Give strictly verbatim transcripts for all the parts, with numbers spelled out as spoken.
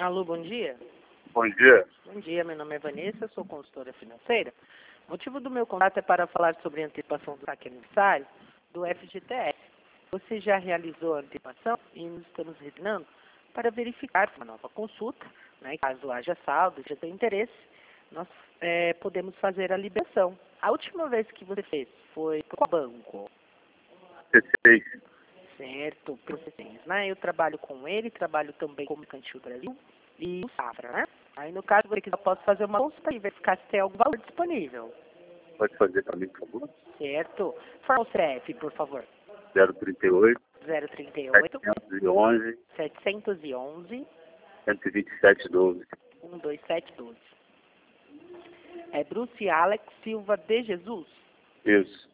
Alô, bom dia. Bom dia. Bom dia, meu nome é Vanessa, sou consultora financeira. O motivo do meu contato é para falar sobre a antecipação do saque aniversário do F G T S. Você já realizou a antecipação e nos estamos retornando para verificar uma nova consulta, né? Caso haja saldo, já tem interesse, nós é, podemos fazer a liberação. A última vez que você fez foi para qual banco? C seis. Certo, processinhos, né? Eu trabalho com ele, trabalho também com o Mercantil Brasil e o Safra, né? Aí, no caso, você quiser, eu posso fazer uma consulta e verificar se tem algum valor disponível. Pode fazer para mim, por favor? Certo. Forma o C F, por favor. zero trinta e oito, zero trinta e oito, setecentos e onze, setecentos e onze, cento e vinte e sete, doze. um dois sete doze. É Bruce Alex Silva de Jesus. Isso.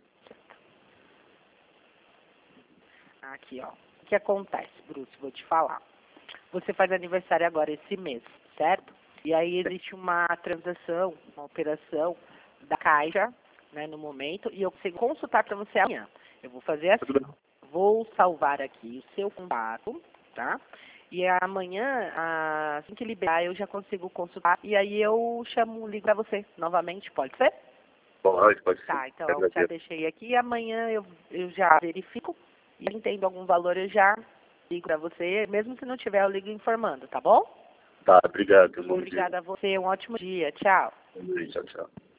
Aqui, ó. O que acontece, Bruce? Vou te falar. Você faz aniversário agora esse mês, certo? E aí existe uma transação, uma operação da Caixa, né, no momento, e eu consigo consultar para você amanhã. Eu vou fazer assim, ó. Vou salvar aqui o seu contato, tá? E amanhã, assim que liberar, eu já consigo consultar. E aí eu chamo, ligo para você novamente, pode ser? Pode, pode ser. Tá, então eu já deixei aqui. E amanhã eu, eu já verifico. E entendo algum valor, eu já ligo para você. Mesmo se não tiver, eu ligo informando, tá bom? Tá, obrigado. Bom Obrigada dia. a você. Um ótimo dia. Tchau. Bom dia, tchau, tchau.